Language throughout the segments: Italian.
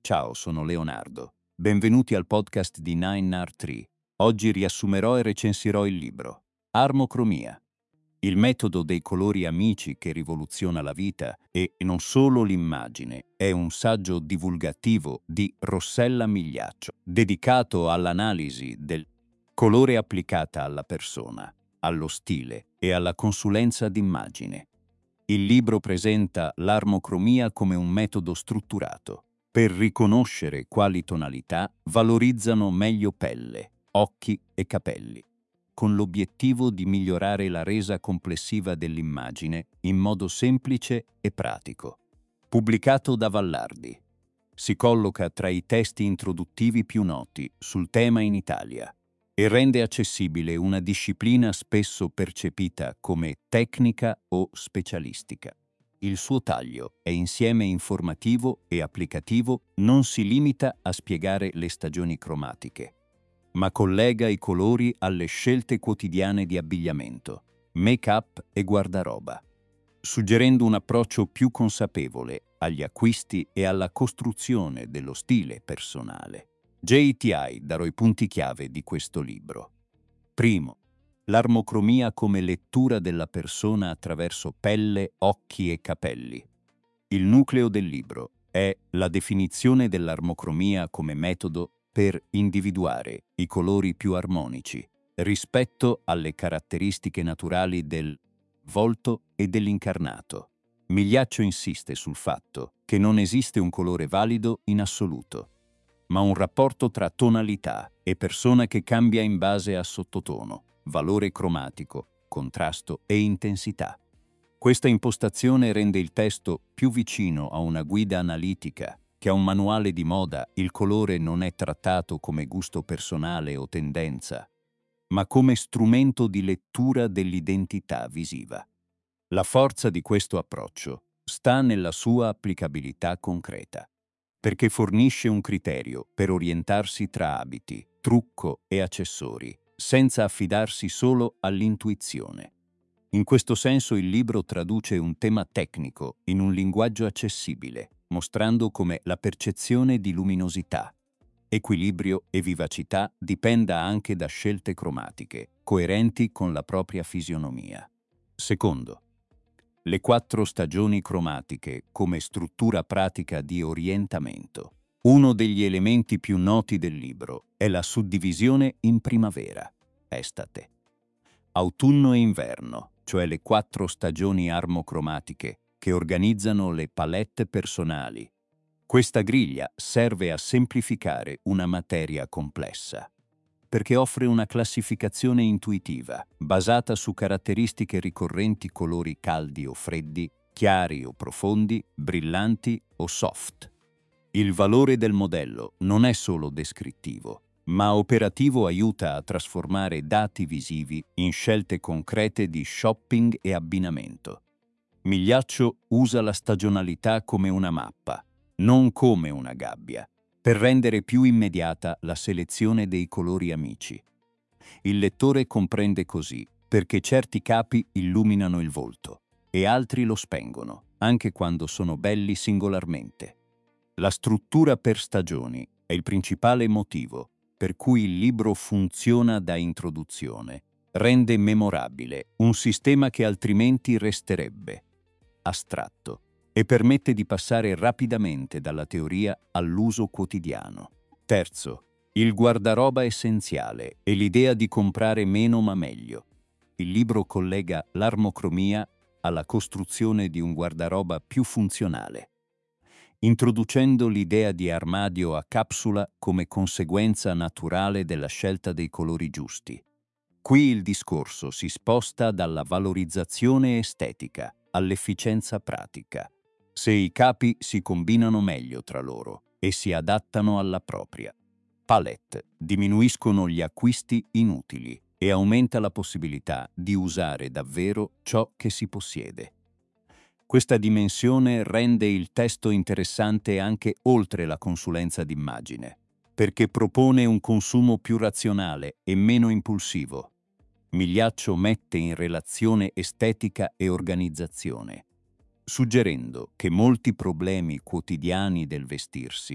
Ciao, sono Leonardo. Benvenuti al podcast di 9R3. Oggi riassumerò e recensirò il libro Armocromia, il metodo dei colori amici che rivoluziona la vita e non solo l'immagine. È un saggio divulgativo di Rossella Migliaccio, dedicato all'analisi del colore applicata alla persona, allo stile e alla consulenza d'immagine. Il libro presenta l'armocromia come un metodo strutturato per riconoscere quali tonalità valorizzano meglio pelle, occhi e capelli, con l'obiettivo di migliorare la resa complessiva dell'immagine in modo semplice e pratico. Pubblicato da Vallardi. Si colloca tra i testi introduttivi più noti sul tema in Italia e rende accessibile una disciplina spesso percepita come tecnica o specialistica. Il suo taglio è insieme informativo e applicativo, non si limita a spiegare le stagioni cromatiche, ma collega i colori alle scelte quotidiane di abbigliamento, make-up e guardaroba, suggerendo un approccio più consapevole agli acquisti e alla costruzione dello stile personale. JTI darò i punti chiave di questo libro. Primo, l'armocromia come lettura della persona attraverso pelle, occhi e capelli. Il nucleo del libro è la definizione dell'armocromia come metodo per individuare i colori più armonici rispetto alle caratteristiche naturali del volto e dell'incarnato. Migliaccio insiste sul fatto che non esiste un colore valido in assoluto, ma un rapporto tra tonalità e persona che cambia in base a sottotono, valore cromatico, contrasto e intensità. Questa impostazione rende il testo più vicino a una guida analitica che a un manuale di moda. Il colore non è trattato come gusto personale o tendenza, ma come strumento di lettura dell'identità visiva. La forza di questo approccio sta nella sua applicabilità concreta, perché fornisce un criterio per orientarsi tra abiti, trucco e accessori, senza affidarsi solo all'intuizione. In questo senso il libro traduce un tema tecnico in un linguaggio accessibile, mostrando come la percezione di luminosità, equilibrio e vivacità dipenda anche da scelte cromatiche, coerenti con la propria fisionomia. Secondo, le 4 stagioni cromatiche come struttura pratica di orientamento. Uno degli elementi più noti del libro è la suddivisione in primavera, estate, autunno e inverno, cioè le 4 stagioni armocromatiche che organizzano le palette personali. Questa griglia serve a semplificare una materia complessa, perché offre una classificazione intuitiva, basata su caratteristiche ricorrenti: colori caldi o freddi, chiari o profondi, brillanti o soft. Il valore del modello non è solo descrittivo, ma operativo. Aiuta a trasformare dati visivi in scelte concrete di shopping e abbinamento. Migliaccio usa la stagionalità come una mappa, non come una gabbia, per rendere più immediata la selezione dei colori amici. Il lettore comprende così perché certi capi illuminano il volto e altri lo spengono, anche quando sono belli singolarmente. La struttura per stagioni è il principale motivo per cui il libro funziona da introduzione. Rende memorabile un sistema che altrimenti resterebbe astratto e permette di passare rapidamente dalla teoria all'uso quotidiano. Terzo, il guardaroba essenziale e l'idea di comprare meno ma meglio. Il libro collega l'armocromia alla costruzione di un guardaroba più funzionale, introducendo l'idea di armadio a capsula come conseguenza naturale della scelta dei colori giusti. Qui il discorso si sposta dalla valorizzazione estetica all'efficienza pratica, se i capi si combinano meglio tra loro e si adattano alla propria palette, diminuiscono gli acquisti inutili e aumenta la possibilità di usare davvero ciò che si possiede. Questa dimensione rende il testo interessante anche oltre la consulenza d'immagine, perché propone un consumo più razionale e meno impulsivo. Migliaccio mette in relazione estetica e organizzazione, suggerendo che molti problemi quotidiani del vestirsi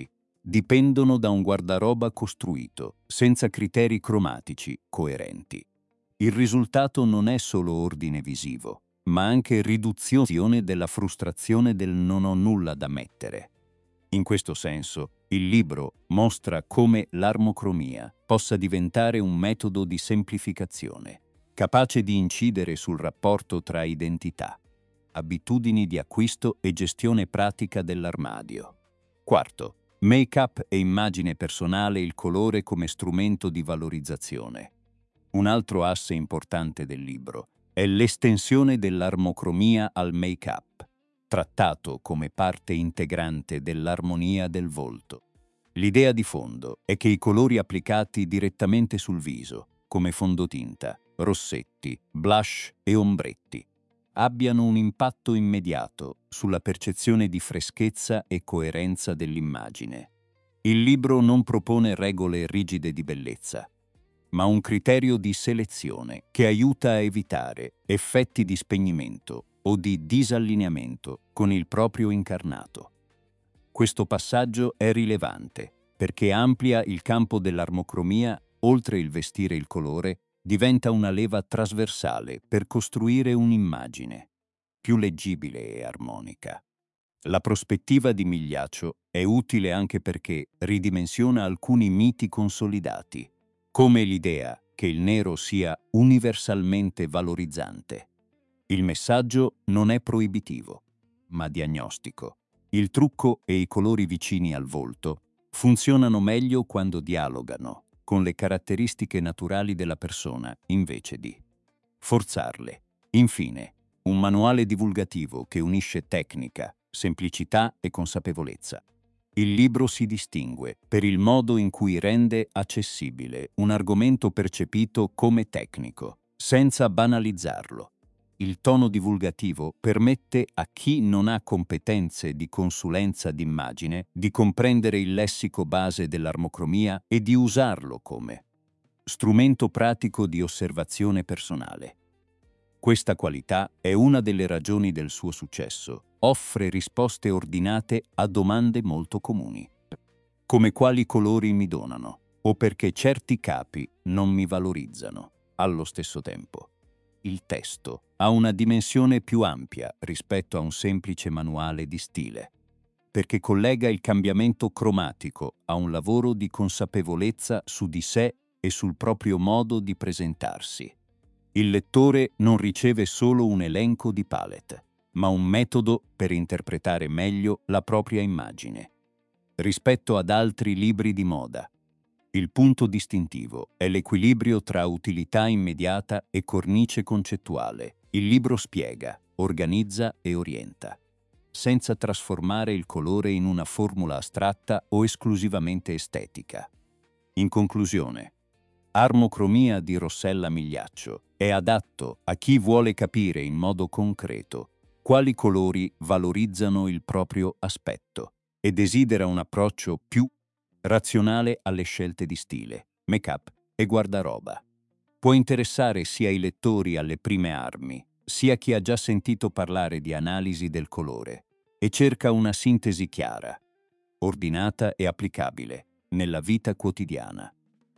dipendono da un guardaroba costruito, senza criteri cromatici coerenti. Il risultato non è solo ordine visivo, ma anche riduzione della frustrazione del non ho nulla da mettere. In questo senso, il libro mostra come l'armocromia possa diventare un metodo di semplificazione, capace di incidere sul rapporto tra identità, abitudini di acquisto e gestione pratica dell'armadio. Quarto, make-up e immagine personale, il colore come strumento di valorizzazione. Un altro asse importante del libro è l'estensione dell'armocromia al make-up, trattato come parte integrante dell'armonia del volto. L'idea di fondo è che i colori applicati direttamente sul viso, come fondotinta, rossetti, blush e ombretti, abbiano un impatto immediato sulla percezione di freschezza e coerenza dell'immagine. Il libro non propone regole rigide di bellezza, ma un criterio di selezione che aiuta a evitare effetti di spegnimento o di disallineamento con il proprio incarnato. Questo passaggio è rilevante perché amplia il campo dell'armocromia. Oltre il vestire il colore, diventa una leva trasversale per costruire un'immagine più leggibile e armonica. La prospettiva di Migliaccio è utile anche perché ridimensiona alcuni miti consolidati, come l'idea che il nero sia universalmente valorizzante. Il messaggio non è proibitivo, ma diagnostico. Il trucco e i colori vicini al volto funzionano meglio quando dialogano con le caratteristiche naturali della persona invece di forzarle. Infine, un manuale divulgativo che unisce tecnica, semplicità e consapevolezza. Il libro si distingue per il modo in cui rende accessibile un argomento percepito come tecnico, senza banalizzarlo. Il tono divulgativo permette a chi non ha competenze di consulenza d'immagine di comprendere il lessico base dell'armocromia e di usarlo come strumento pratico di osservazione personale. Questa qualità è una delle ragioni del suo successo. Offre risposte ordinate a domande molto comuni, come quali colori mi donano o perché certi capi non mi valorizzano. Allo stesso tempo, il testo ha una dimensione più ampia rispetto a un semplice manuale di stile, perché collega il cambiamento cromatico a un lavoro di consapevolezza su di sé e sul proprio modo di presentarsi. Il lettore non riceve solo un elenco di palette, ma un metodo per interpretare meglio la propria immagine. Rispetto ad altri libri di moda, il punto distintivo è l'equilibrio tra utilità immediata e cornice concettuale. Il libro spiega, organizza e orienta, senza trasformare il colore in una formula astratta o esclusivamente estetica. In conclusione, Armocromia di Rossella Migliaccio è adatto a chi vuole capire in modo concreto quali colori valorizzano il proprio aspetto e desidera un approccio più razionale alle scelte di stile, make-up e guardaroba. Può interessare sia i lettori alle prime armi, sia chi ha già sentito parlare di analisi del colore e cerca una sintesi chiara, ordinata e applicabile nella vita quotidiana.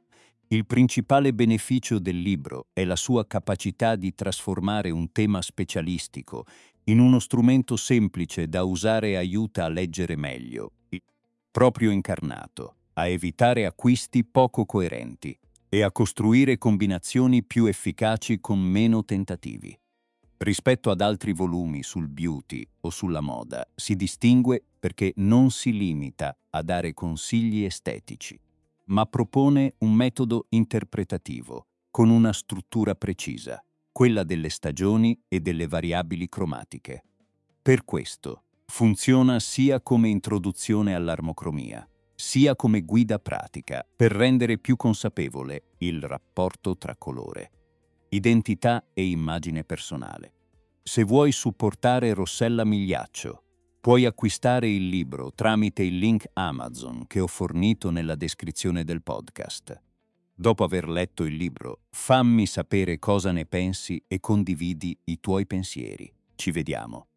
Il principale beneficio del libro è la sua capacità di trasformare un tema specialistico in uno strumento semplice da usare e aiuta a leggere meglio il proprio incarnato, a evitare acquisti poco coerenti e a costruire combinazioni più efficaci con meno tentativi. Rispetto ad altri volumi sul beauty o sulla moda, si distingue perché non si limita a dare consigli estetici, ma propone un metodo interpretativo con una struttura precisa, quella delle stagioni e delle variabili cromatiche. Per questo, funziona sia come introduzione all'armocromia, sia come guida pratica per rendere più consapevole il rapporto tra colore, identità e immagine personale. Se vuoi supportare Rossella Migliaccio, puoi acquistare il libro tramite il link Amazon che ho fornito nella descrizione del podcast. Dopo aver letto il libro, fammi sapere cosa ne pensi e condividi i tuoi pensieri. Ci vediamo.